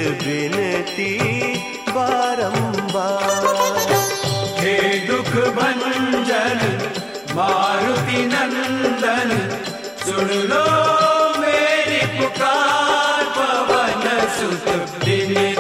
विनती बारंबार। हे दुख भंजन मारुति नंदन, सुन लो मेरी पुकार, पवन सुत विनती